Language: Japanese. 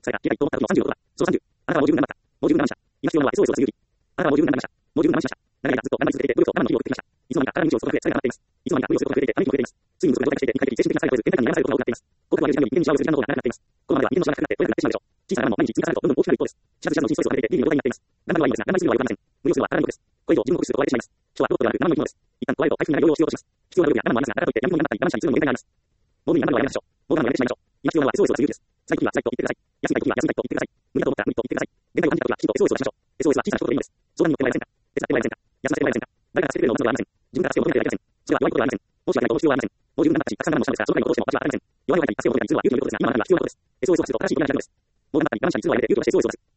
それから、携帯と全くの30のことは、その30、あなたはもう十分頑張った。もう十分我慢した。今必要なのは SOS を出す勇気。あなたはもう十分頑張りました。もう十分我慢しました。長い間ずっと頑張り続けていて、努力と我慢の日々を送ってきました。いつの間にか体の日常をすることが増え、疲れが溜まっています。いつの間にか無理をすることが増えていて、ため息も増えています。ついに無足が状態化していて、肉体的、精神的な疲れが超えず、倦怠感に悩まされることが多くなっています。僕は見る時間より人間に幸せをする時間の方が長くなっています。このままでは人間の幸せがなくなって、おやつになってしまうでしょう。小さながらも毎日積み重ねるとどんどん大きくなる一方です。自発自のうちにストレスを与えていて、リビングの状態になっています。頑張るのはいいのですが、頑張りすぎるのは良くありません。無理をするのは体のことです。これ以上自分を酷使すると壊れてしまいます。人はロボットではなく生の生き物です。一旦壊れると回復になり療養をしようとします。必要な努力や我慢もありますが、だからといって闇に頑張ったり我慢したりするのも限界があります。もう無理に頑張るのはやめましょう。もう我慢をやめてしまいましょう。今必要なのは SOS を出す勇気です。辛い時は辛いと言ってください。休みたい時は休みたいと言ってください。無理だと思ったら無理と言ってください。限界を感じた時はきちんと SOS を出しましょう。SOS は小さな仕事でいいのです。相談に乗ってもらえませんか？手伝ってもらえませんか？休ませてもらえませんか？誰か助けてくれるのを待つのではありません。自分から助けを求めてはいけません。それは弱いことではありません。申し訳ないと思う必要はありません。もう十分頑張ったし、たくさん我慢もしたのですが、その他にもどうしても私は当たりません。弱いを吐いたり助けを求めたりするのは勇気のいることですが、今あなたには必要なことです。SOS を出すと正しいことになるのです。もう頑張ったり我慢したりするのはやめて、勇気を出して SOS を出す。